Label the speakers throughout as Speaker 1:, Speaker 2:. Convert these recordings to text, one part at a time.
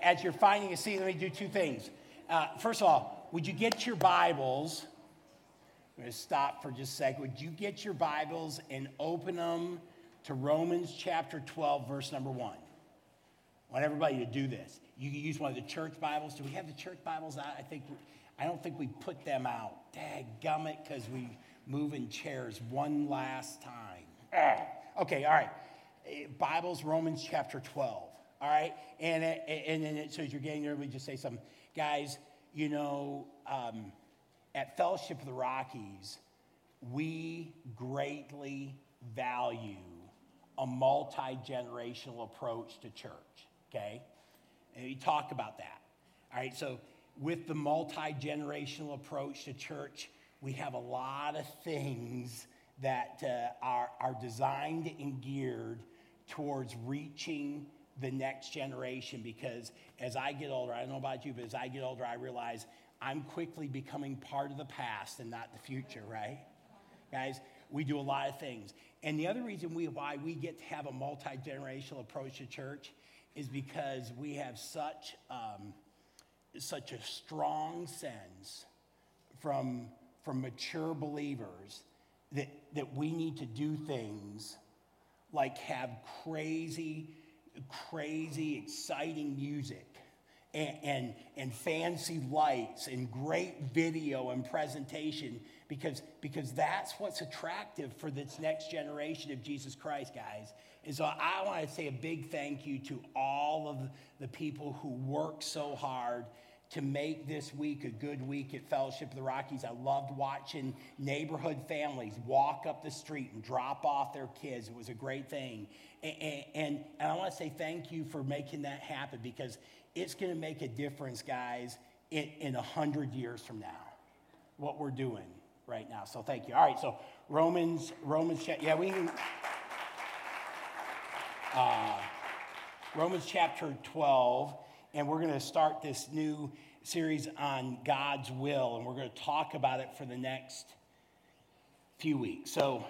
Speaker 1: as you're finding a seat, let me do two things. First of all, would you get your Bibles? I'm going to stop for just a second. Would you get your Bibles and open them to Romans chapter 12, verse number 1? I want everybody to do this. You can use one of the church Bibles. Do we have the church Bibles out? I don't think we put them out. Dadgummit, because we move in chairs one last time. Okay, all right. Bibles, Romans chapter 12. All right? And then so as you're getting there, we just say something. Guys, you know, at Fellowship of the Rockies, we greatly value a multi-generational approach to church, okay? And we talk about that. All right, so with the multi-generational approach to church, we have a lot of things that are designed and geared towards reaching the next generation, because as I get older, I don't know about you, but as I get older, I realize I'm quickly becoming part of the past and not the future, right? Guys, we do a lot of things. And the other reason why we get to have a multi-generational approach to church is because we have such a strong sense from mature believers that we need to do things like have crazy, exciting music and fancy lights and great video and presentation, because that's what's attractive for this next generation of Jesus Christ, guys. And so I want to say a big thank you to all of the people who work so hard to make this week a good week at Fellowship of the Rockies. I loved watching neighborhood families walk up the street and drop off their kids. It was a great thing. And I want to say thank you for making that happen, because it's going to make a difference, guys, in 100 years from now, what we're doing right now. So thank you. All right, so Romans, yeah, we can... Romans chapter 12, and we're going to start this new series on God's will, and we're going to talk about it for the next few weeks. So,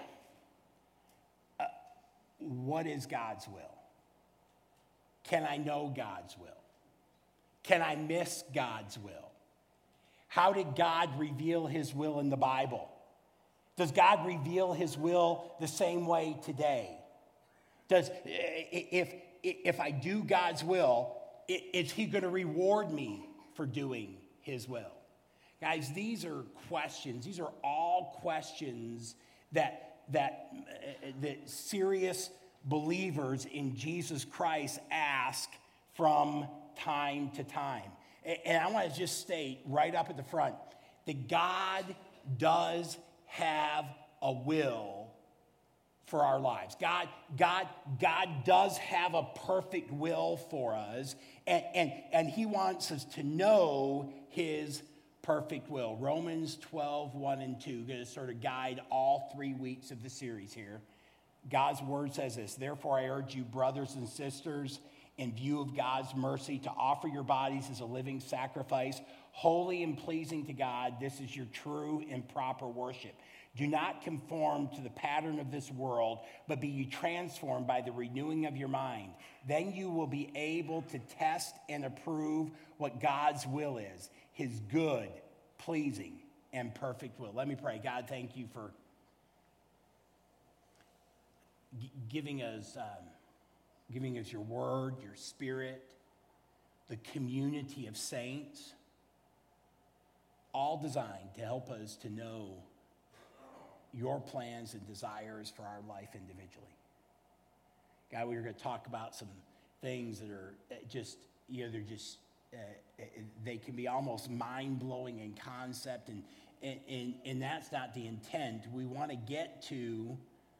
Speaker 1: what is God's will? Can I know God's will? Can I miss God's will? How did God reveal his will in the Bible? Does God reveal his will the same way today? If I do God's will, is he going to reward me for doing his will? Guys, these are questions. These are all questions that serious believers in Jesus Christ ask from time to time. And I want to just state right up at the front that God does have a will for our lives. God does have a perfect will for us, and he wants us to know his perfect will. Romans 12, 1 and 2, going to sort of guide all 3 weeks of the series here. God's word says this: therefore I urge you, brothers and sisters, in view of God's mercy, to offer your bodies as a living sacrifice, holy and pleasing to God. This is your true and proper worship. Do not conform to the pattern of this world, but be ye transformed by the renewing of your mind. Then you will be able to test and approve what God's will is, his good, pleasing, and perfect will. Let me pray. God, thank you for giving us your word, your spirit, the community of saints, all designed to help us to know your plans and desires for our life individually. God, we are going to talk about some things that are just, they can be almost mind-blowing in concept, and that's not the intent. We want to get to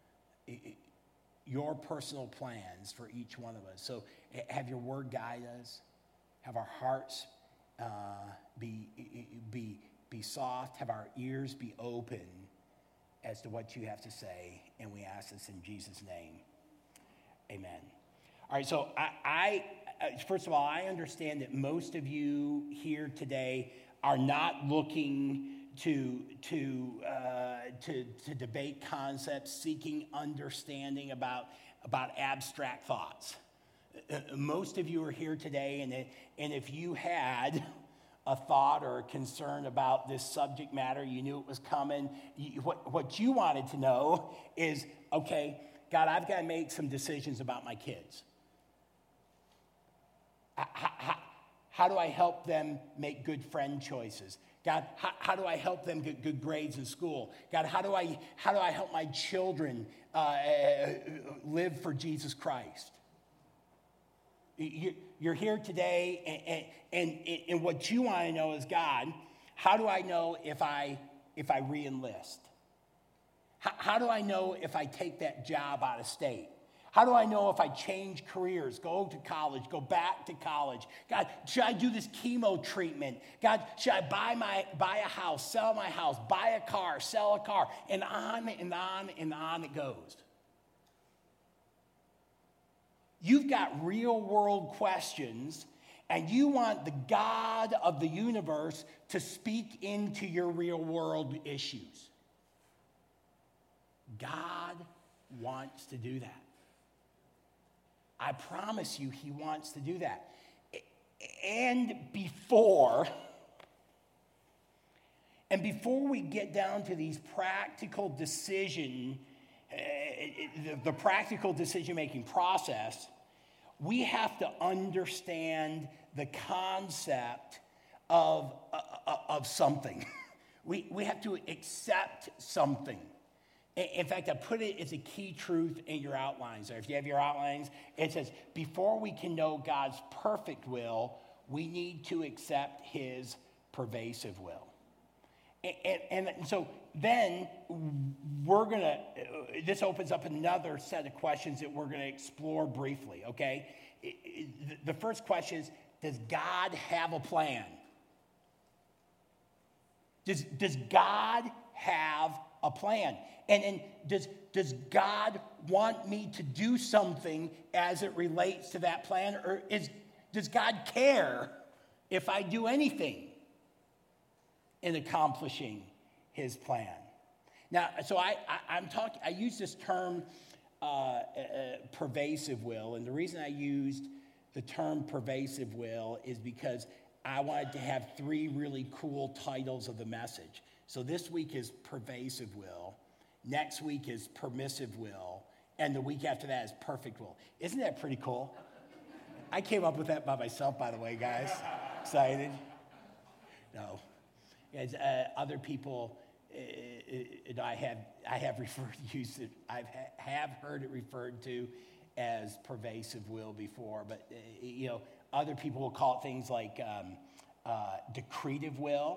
Speaker 1: your personal plans for each one of us. So have your word guide us. Have our hearts be soft. Have our ears be open as to what you have to say, and we ask this in Jesus' name. Amen. All right, so I first of all, I understand that most of you here today are not looking to debate concepts, seeking understanding about abstract thoughts. Most of you are here today, and if you had a thought or a concern about this subject matter, you knew it was coming, what you wanted to know is, okay, God, I've got to make some decisions about my kids. How do I help them make good friend choices? God, how do I help them get good grades in school? God, how do I help my children live for Jesus Christ? You're here today, and what you want to know is, God, how do I know if I re-enlist? How do I know if I take that job out of state? How do I know if I change careers, go to college, go back to college? God, should I do this chemo treatment? God, should I buy a house, sell my house, buy a car, sell a car? And on and on and on it goes. You've got real world questions, and you want the God of the universe to speak into your real world issues. God wants to do that. I promise you, he wants to do that. And before we get down to these practical the practical decision-making process, we have to understand the concept of something. We have to accept something. In fact, I put it as a key truth in your outlines. Or if you have your outlines, it says, before we can know God's perfect will, we need to accept his pervasive will. And so then this opens up another set of questions that we're going to explore briefly, okay? The first question is, does God have a plan? Does God have a plan? And does God want me to do something as it relates to that plan? Or does God care if I do anything in accomplishing his plan? Now, so I use this term pervasive will, and the reason I used the term pervasive will is because I wanted to have 3 really cool titles of the message. So this week is pervasive will, next week is permissive will, and the week after that is perfect will. Isn't that pretty cool? I came up with that by myself, by the way, guys. Excited? No. As other people, I have heard it referred to as pervasive will before, but other people will call it things like decretive will.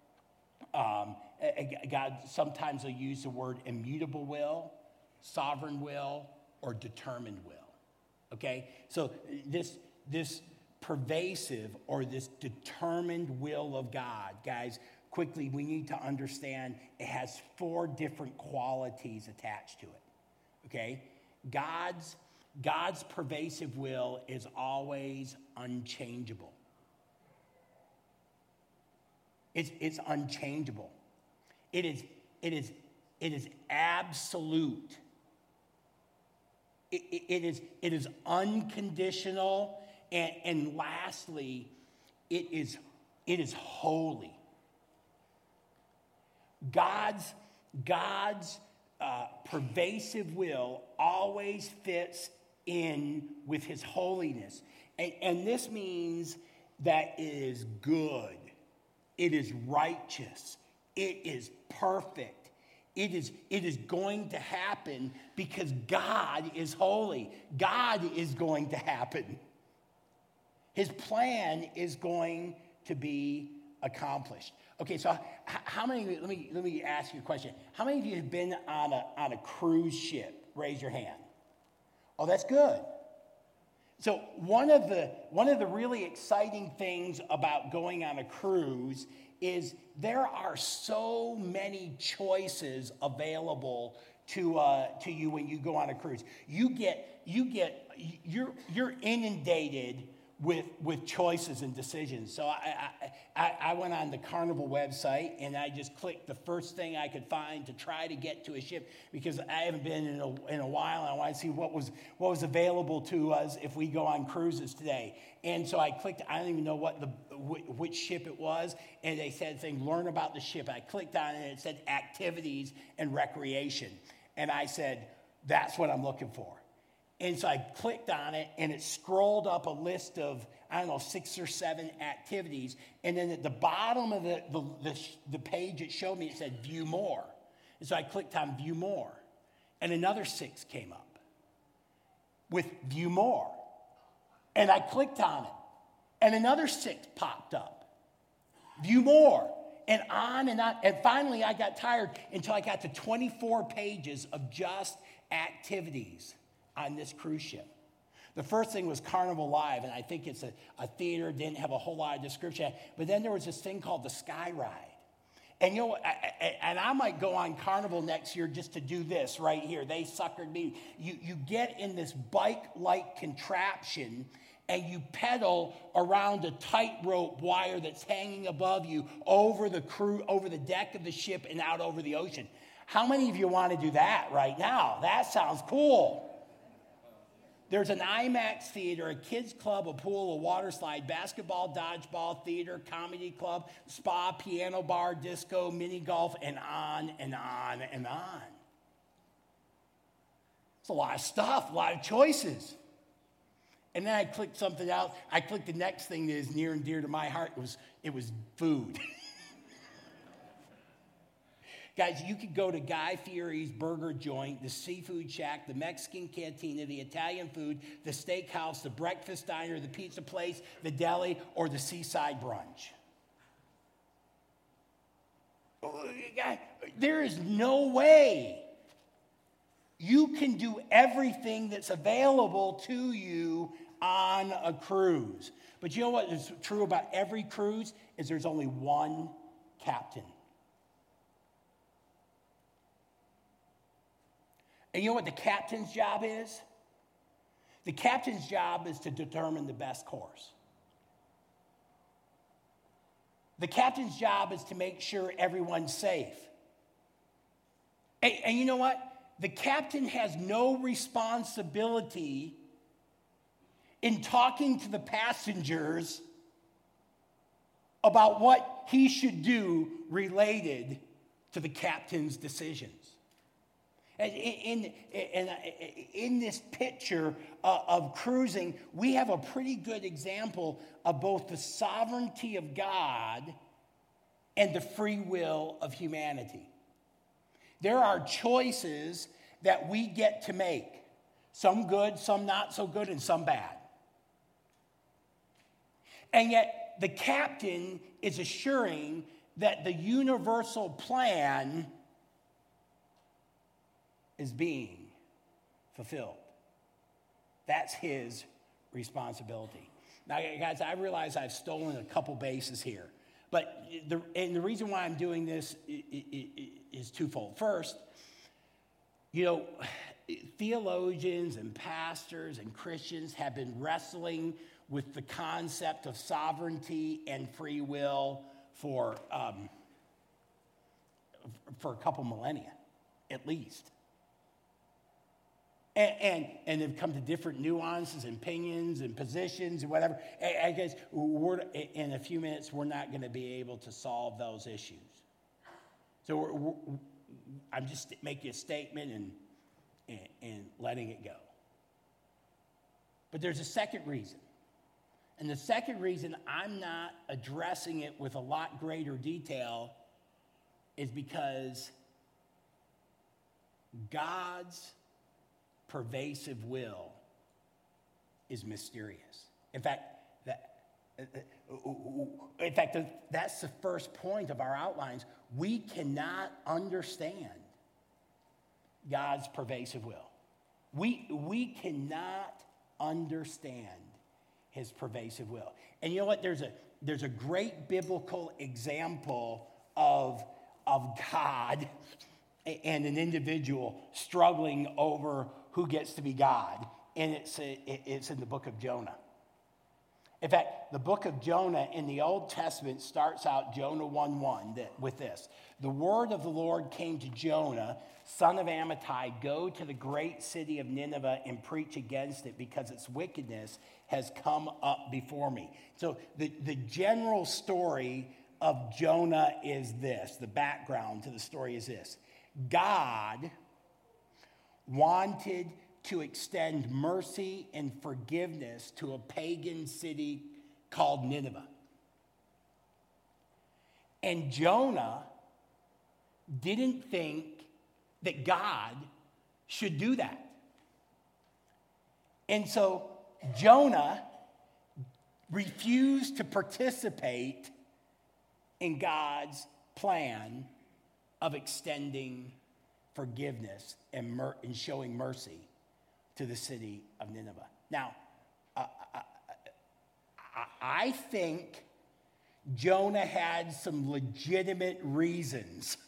Speaker 1: God sometimes will use the word immutable will, sovereign will, or determined will. Okay, so this pervasive or this determined will of God, guys, quickly, we need to understand it has 4 different qualities attached to it. Okay, God's pervasive will is always unchangeable. It's unchangeable. It is absolute. It is unconditional, and lastly, it is holy. God's pervasive will always fits in with his holiness, and this means that it is good. It is righteous. It is perfect. It is going to happen because God is holy. God is going to happen. His plan is going to be accomplished. Okay, so how many? Let me ask you a question. How many of you have been on a cruise ship? Raise your hand. Oh, that's good. So one of the really exciting things about going on a cruise is there are so many choices available to you when you go on a cruise. You're inundated with choices and decisions. So I went on the Carnival website and I just clicked the first thing I could find to try to get to a ship because I haven't been in a while and I wanted to see what was available to us if we go on cruises today. And so I clicked, I don't even know which ship it was, and they said learn about the ship. I clicked on it and it said activities and recreation. And I said, that's what I'm looking for. And so I clicked on it, and it scrolled up a list of, 6 or 7 activities. And then at the bottom of the page it showed me, it said view more. And so I clicked on view more. And another 6 came up with view more. And I clicked on it. And another 6 popped up. View more. And on and on. And finally I got tired until I got to 24 pages of just activities on this cruise ship. The first thing was Carnival Live, and I think it's a theater, didn't have a whole lot of description. But then there was this thing called the Sky Ride. And I might go on Carnival next year just to do this right here. They suckered me. You get in this bike-like contraption, and you pedal around a tightrope wire that's hanging above you over the deck of the ship and out over the ocean. How many of you want to do that right now? That sounds cool. There's an IMAX theater, a kids club, a pool, a water slide, basketball, dodgeball, theater, comedy club, spa, piano bar, disco, mini golf, and on and on and on. It's a lot of stuff, a lot of choices. And then I clicked something else. I clicked the next thing that is near and dear to my heart. It was food. Guys, you could go to Guy Fieri's burger joint, the seafood shack, the Mexican cantina, the Italian food, the steakhouse, the breakfast diner, the pizza place, the deli, or the seaside brunch. There is no way you can do everything that's available to you on a cruise. But you know what is true about every cruise is there's only one captain. And you know what the captain's job is? The captain's job is to determine the best course. The captain's job is to make sure everyone's safe. And you know what? The captain has no responsibility in talking to the passengers about what he should do related to the captain's decisions. In this picture of cruising, we have a pretty good example of both the sovereignty of God and the free will of humanity. There are choices that we get to make, some good, some not so good, and some bad. And yet the captain is assuring that the universal plan is being fulfilled. That's his responsibility. Now, guys, I realize I've stolen a couple bases here, but the reason why I'm doing this is twofold. First, theologians and pastors and Christians have been wrestling with the concept of sovereignty and free will for a couple millennia, at least. And they've come to different nuances and opinions and positions and whatever. I guess in a few minutes, we're not going to be able to solve those issues. So I'm just making a statement and letting it go. But there's a second reason. And the second reason I'm not addressing it with a lot greater detail is because God's pervasive will is mysterious. In fact, that's the first point of our outlines. We cannot understand God's pervasive will. We cannot understand his pervasive will. And you know what? There's a great biblical example of God and an individual struggling over who gets to be God. And it's in the book of Jonah. In fact, the book of Jonah in the Old Testament starts out Jonah 1:1 with this. The word of the Lord came to Jonah, son of Amittai, go to the great city of Nineveh and preach against it because its wickedness has come up before me. So the general story of Jonah is this. The background to the story is this. God wanted to extend mercy and forgiveness to a pagan city called Nineveh. And Jonah didn't think that God should do that. And so Jonah refused to participate in God's plan of extending forgiveness and showing mercy to the city of Nineveh. Now, I think Jonah had some legitimate reasons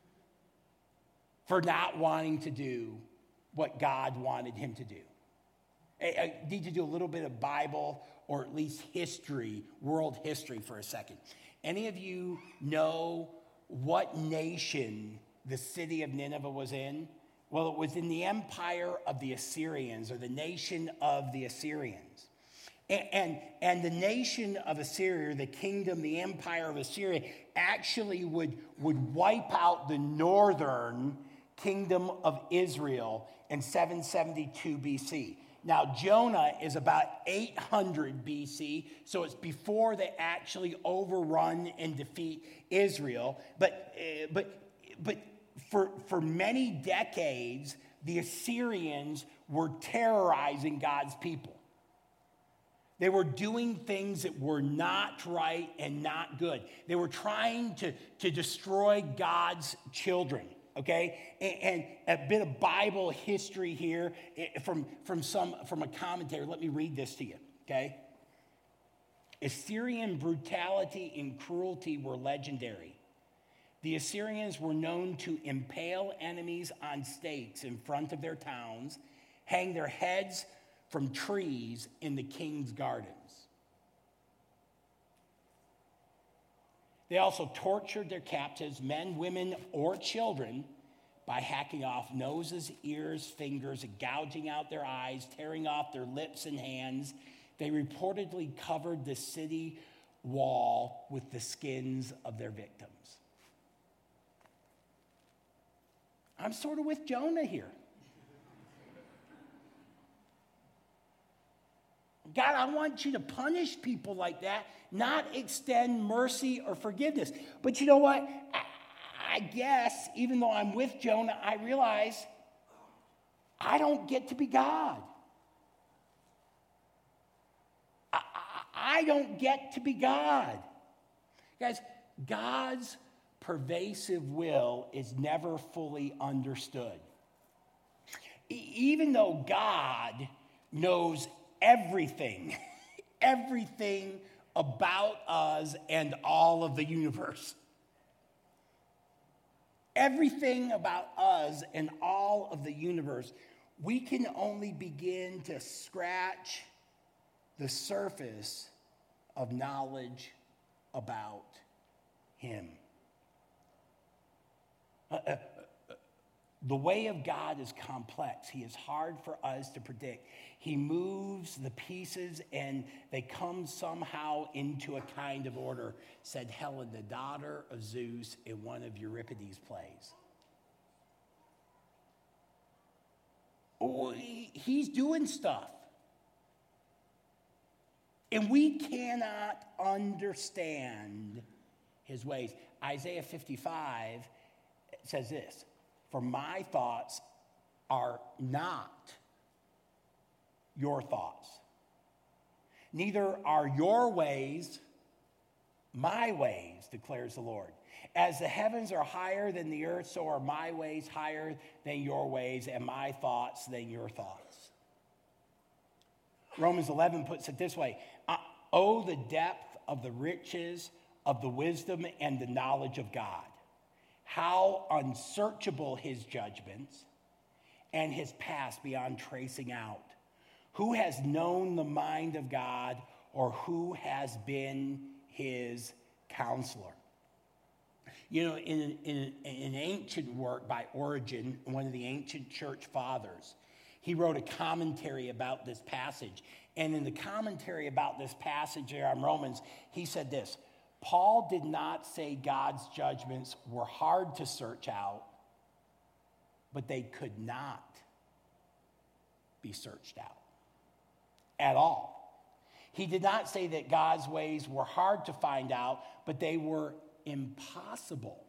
Speaker 1: for not wanting to do what God wanted him to do. I need to do a little bit of Bible or at least history, world history for a second. Any of you know what nation the city of Nineveh was in? Well, it was in the empire of the Assyrians, or the nation of the Assyrians. And the nation of Assyria, the kingdom, the empire of Assyria, actually would wipe out the northern kingdom of Israel in 772 BC. Now, Jonah is about 800 BC, so it's before they actually overrun and defeat Israel. But for many decades, the Assyrians were terrorizing God's people. They were doing things that were not right and not good. They were trying to destroy God's children, okay? And a bit of Bible history here from a commentator. Let me read this to you, okay? Assyrian brutality and cruelty were legendary. The Assyrians were known to impale enemies on stakes in front of their towns, hang their heads from trees in the king's gardens. They also tortured their captives, men, women, or children, by hacking off noses, ears, fingers, gouging out their eyes, tearing off their lips and hands. They reportedly covered the city wall with the skins of their victims. I'm sort of with Jonah here. God, I want you to punish people like that, not extend mercy or forgiveness. But you know what? I guess, even though I'm with Jonah, I realize I don't get to be God. I don't get to be God. Guys, God's pervasive will is never fully understood. Even though God knows everything about us and all of the universe. Everything about us and all of the universe, we can only begin to scratch the surface of knowledge about him. The way of God is complex. He is hard for us to predict. He moves the pieces and they come somehow into a kind of order, said Helen, the daughter of Zeus, in one of Euripides' plays. Oh, he's doing stuff. And we cannot understand his ways. Isaiah 55 says this, for my thoughts are not your thoughts. Neither are your ways my ways, declares the Lord. As the heavens are higher than the earth, so are my ways higher than your ways, and my thoughts than your thoughts. Romans 11 puts it this way, oh, the depth of the riches of the wisdom and the knowledge of God. How unsearchable his judgments and his past beyond tracing out. Who has known the mind of God, or who has been his counselor. You know, in an ancient work by Origen, one of the ancient church fathers, he wrote a commentary about this passage. And in the commentary about this passage there on Romans, he said this: Paul did not say God's judgments were hard to search out, but they could not be searched out at all. He did not say that God's ways were hard to find out, but they were impossible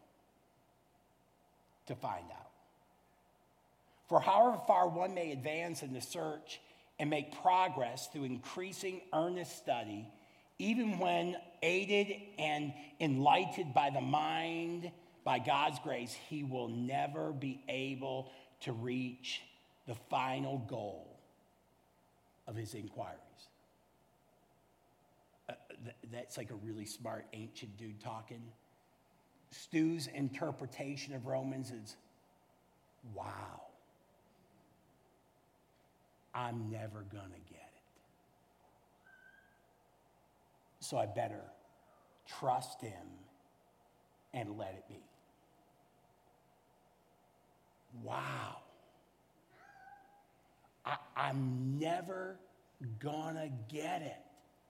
Speaker 1: to find out. For however far one may advance in the search and make progress through increasing earnest study, even when aided and enlightened by the mind, by God's grace, he will never be able to reach the final goal of his inquiries. That's like a really smart ancient dude talking. Stu's interpretation of Romans is, wow, I'm never gonna get it. So I better trust him and let it be. Wow. I'm never gonna get it.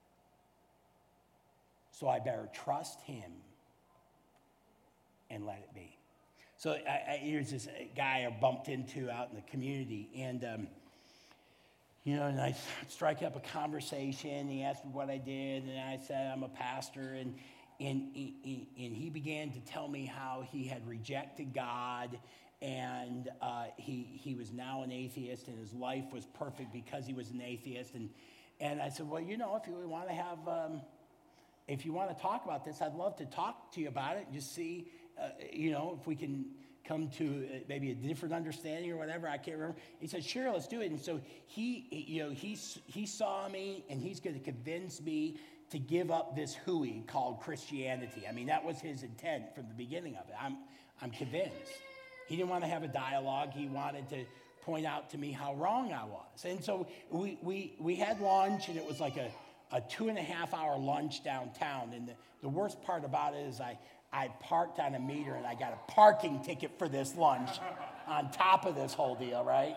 Speaker 1: So I better trust him and let it be. So here's this guy I bumped into out in the community, and and I strike up a conversation. He asked me what I did, and I said I'm a pastor, and he began to tell me how he had rejected God, and he was now an atheist, and his life was perfect because he was an atheist. And I said, well, if you want to have, if you want to talk about this, I'd love to talk to you about it and just see, if we can come to maybe a different understanding or whatever. I can't remember. He said, sure, let's do it. And so he saw me, and he's going to convince me to give up this hooey called Christianity. I mean, that was his intent from the beginning of it. I'm convinced. He didn't want to have a dialogue. He wanted to point out to me how wrong I was. And so we had lunch, and it was like a 2.5-hour lunch downtown. And the worst part about it is I parked on a meter, and I got a parking ticket for this lunch on top of this whole deal, right?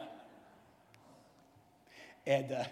Speaker 1: And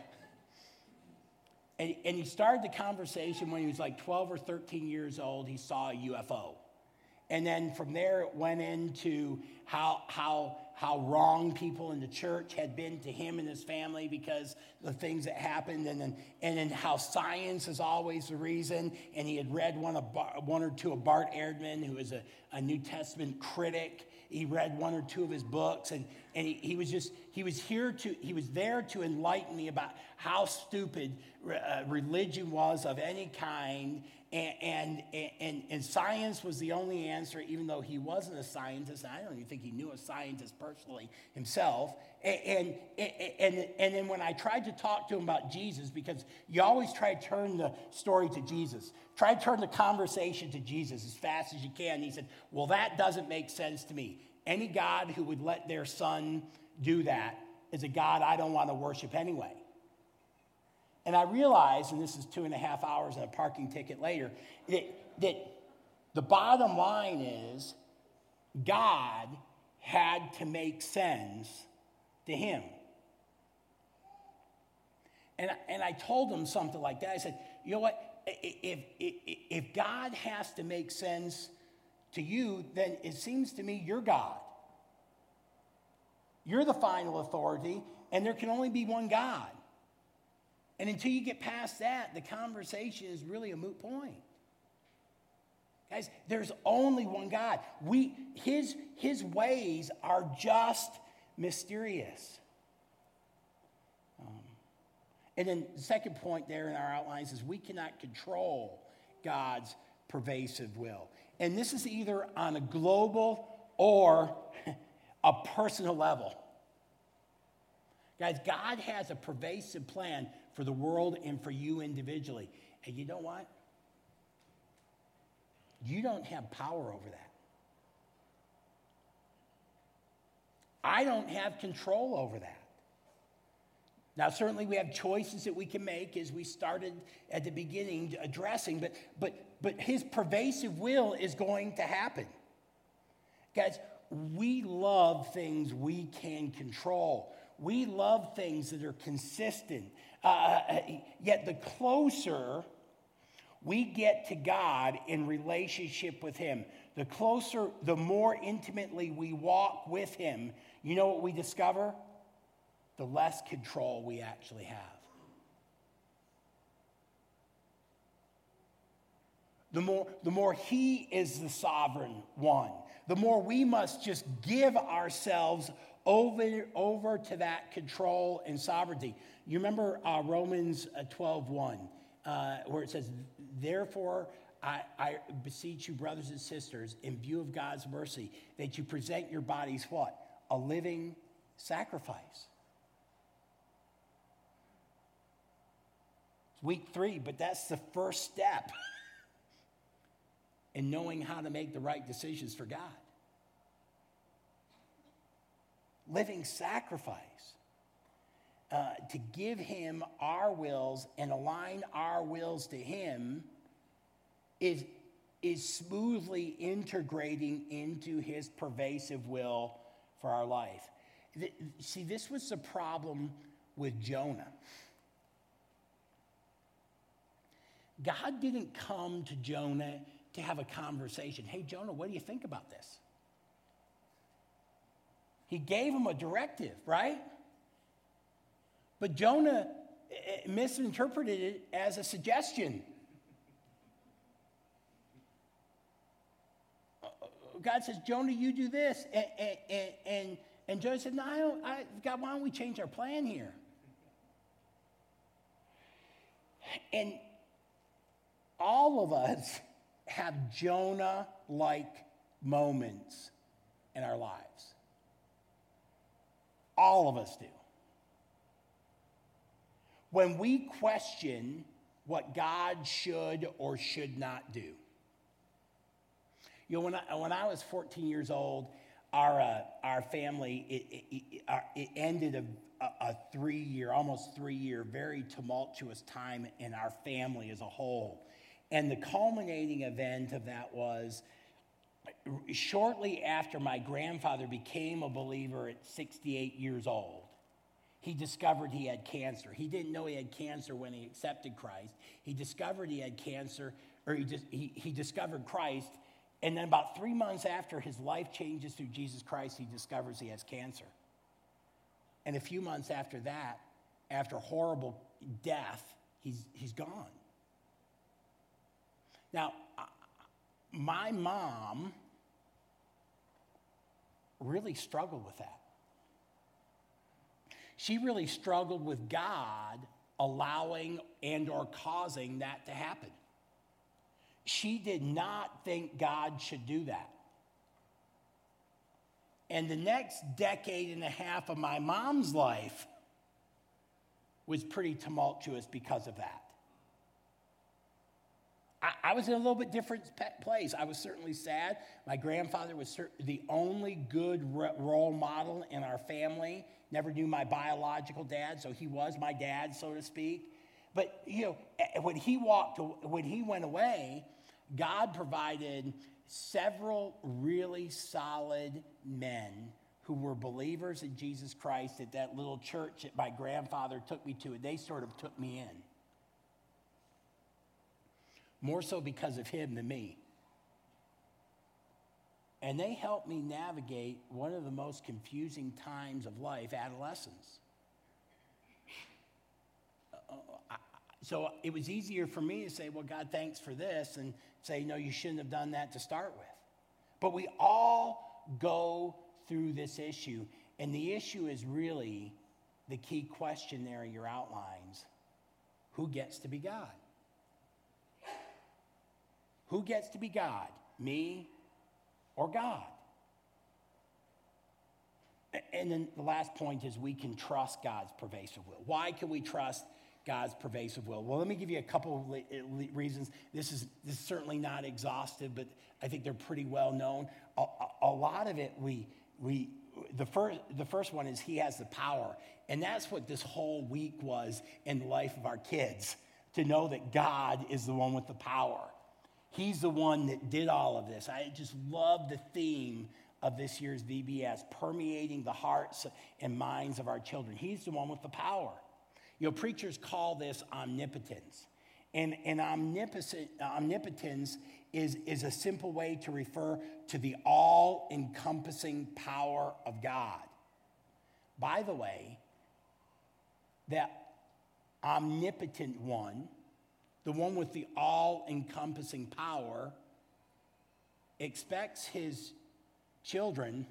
Speaker 1: he started the conversation when he was like 12 or 13 years old. He saw a UFO. And then from there, it went into how wrong people in the church had been to him and his family because of the things that happened, and then how science is always the reason. And he had read one or two of Bart Ehrman, who is a New Testament critic. He read one or two of his books, and he was there to enlighten me about how stupid religion was of any kind. And science was the only answer, even though he wasn't a scientist. I don't even think he knew a scientist personally himself. And then when I tried to talk to him about Jesus, because you always try to turn the story to Jesus, try to turn the conversation to Jesus as fast as you can. He said, well, that doesn't make sense to me. Any God who would let their son do that is a God I don't want to worship anyway. And I realized, and this is 2.5 hours and a parking ticket later, that the bottom line is God had to make sense to him. And I told him something like that. I said, you know what? If God has to make sense to you, then it seems to me you're God. You're the final authority, and there can only be one God. And until you get past that, the conversation is really a moot point. Guys, there's only one God. His ways are just mysterious. And then the second point there in our outlines is we cannot control God's pervasive will. And this is either on a global or a personal level. Guys, God has a pervasive plan for the world and for you individually. And you know what? You don't have power over that. I don't have control over that. Now, certainly we have choices that we can make as we started at the beginning addressing, but his pervasive will is going to happen. Guys, we love things we can control. We love things that are consistent. Yet the closer we get to God in relationship with him, the closer, the more intimately we walk with him, you know what we discover? The less control we actually have. The more he is the sovereign one, the more we must just give ourselves over to that control and sovereignty. You remember Romans 12:1, where it says, therefore, I beseech you, brothers and sisters, in view of God's mercy, that you present your bodies what? A living sacrifice. It's week 3, but that's the first step in knowing how to make the right decisions for God. Living sacrifice. To give him our wills and align our wills to him is smoothly integrating into his pervasive will for our life. See, this was the problem with Jonah. God didn't come to Jonah to have a conversation. Hey, Jonah, what do you think about this? He gave him a directive, right? But Jonah misinterpreted it as a suggestion. God says, Jonah, you do this. And Jonah said, no, God, why don't we change our plan here? And all of us have Jonah-like moments in our lives. All of us do. When we question what God should or should not do. You know, when I was 14 years old, our family, it ended a 3-year, almost 3-year, very tumultuous time in our family as a whole. And the culminating event of that was shortly after my grandfather became a believer at 68 years old. He discovered he had cancer. He didn't know he had cancer when he accepted Christ. He discovered he had cancer, or he discovered Christ, and then about 3 months after his life changes through Jesus Christ, he discovers he has cancer. And a few months after that, after horrible death, he's gone. Now, my mom really struggled with that. She really struggled with God allowing and or causing that to happen. She did not think God should do that. And the next decade and a half of my mom's life was pretty tumultuous because of that. I was in a little bit different place. I was certainly sad. My grandfather was the only good role model in our family. Never knew my biological dad, so he was my dad, so to speak. But, you know, when he went away, God provided several really solid men who were believers in Jesus Christ at that little church that my grandfather took me to, and they sort of took me in. More so because of him than me. And they helped me navigate one of the most confusing times of life, adolescence. So it was easier for me to say, well, God, thanks for this, and say, no, you shouldn't have done that to start with. But we all go through this issue, and the issue is really the key question there in your outlines. Who gets to be God? Who gets to be God? Me or God? And then the last point is we can trust God's pervasive will. Why can we trust God's pervasive will? Well, let me give you a couple of reasons. This is certainly not exhaustive, but I think they're pretty well known. A lot of it we the first one is he has the power. And that's what this whole week was in the life of our kids, to know that God is the one with the power. He's the one that did all of this. I just love the theme of this year's VBS, permeating the hearts and minds of our children. He's the one with the power. You know, preachers call this omnipotence. And omnipotence is a simple way to refer to the all-encompassing power of God. By the way, that omnipotent one, the one with the all-encompassing power, expects his children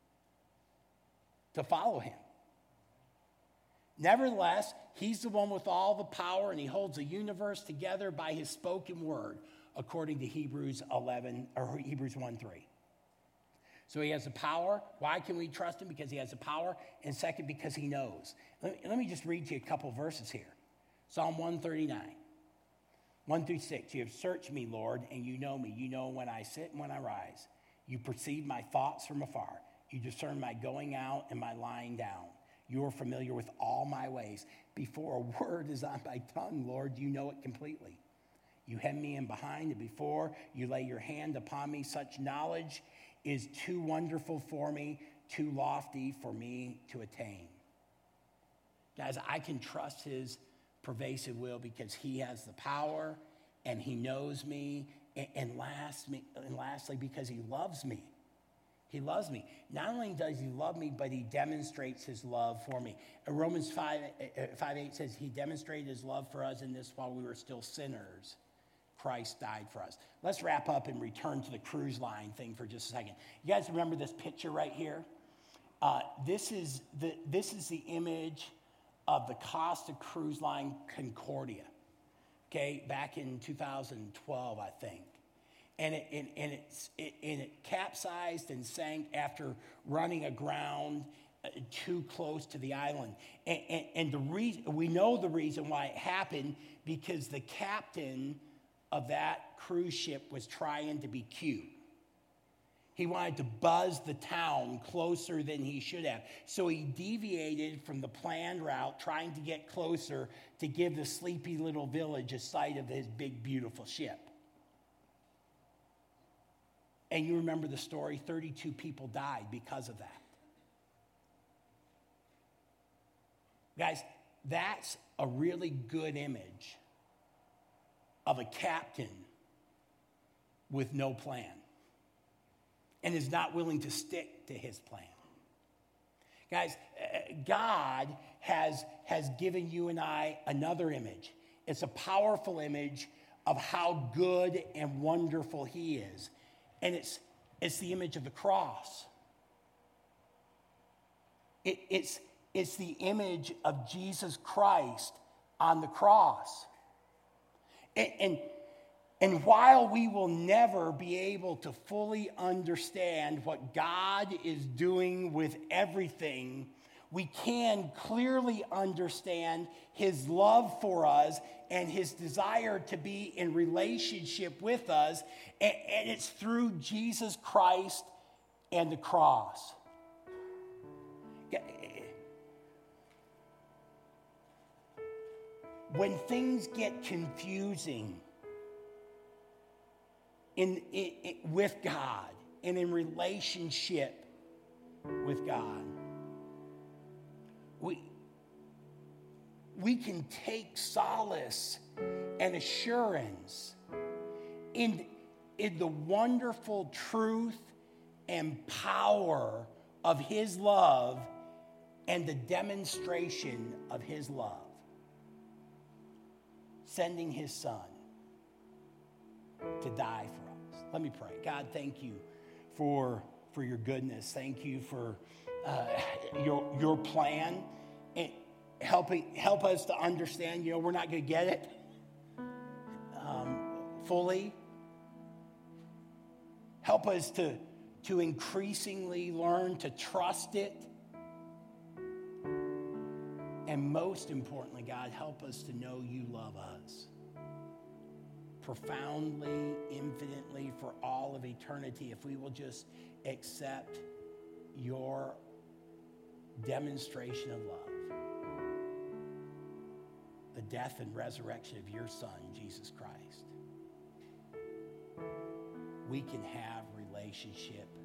Speaker 1: to follow him. Nevertheless, he's the one with all the power, and he holds the universe together by his spoken word, according to Hebrews 1:3. So he has the power. Why can we trust him? Because he has the power. And second, because he knows. Let me just read you a couple verses here. Psalm 139, 1-6. You have searched me, Lord, and you know me. You know when I sit and when I rise. You perceive my thoughts from afar. You discern my going out and my lying down. You are familiar with all my ways. Before a word is on my tongue, Lord, you know it completely. You hem me in behind, and before you lay your hand upon me, such knowledge is too wonderful for me, too lofty for me to attain. Guys, I can trust his pervasive will because he has the power and he knows me, and lastly, because he loves me. He loves me. Not only does he love me, but he demonstrates his love for me. Romans 5:8 says he demonstrated his love for us in this: while we were still sinners, Christ died for us. Let's wrap up and return to the cruise line thing for just a second. You guys remember this picture right here? This is the image of the Costa Cruise Line Concordia, okay, back in 2012, I think. And it capsized and sank after running aground too close to the island. And the reason, we know the reason why it happened, because the captain of that cruise ship was trying to be cute. He wanted to buzz the town closer than he should have. So he deviated from the planned route, trying to get closer to give the sleepy little village a sight of his big, beautiful ship. And you remember the story, 32 people died because of that. Guys, that's a really good image of a captain with no plan and is not willing to stick to his plan. Guys, God has given you and I another image. It's a powerful image of how good and wonderful he is. And it's the image of the cross. It's the image of Jesus Christ on the cross. And while we will never be able to fully understand what God is doing with everything, we can clearly understand his love for us and his desire to be in relationship with us. And it's through Jesus Christ and the cross. When things get confusing with God and in relationship with God, we can take solace and assurance in the wonderful truth and power of his love and the demonstration of his love, sending his son to die for us. Let me pray. God, thank you for your goodness. Thank you for your plan. And help us to understand, we're not going to get it fully. Help us to increasingly learn to trust it. And most importantly, God, help us to know you love us profoundly, infinitely, for all of eternity, if we will just accept your demonstration of love, the death and resurrection of your Son, Jesus Christ, we can have relationship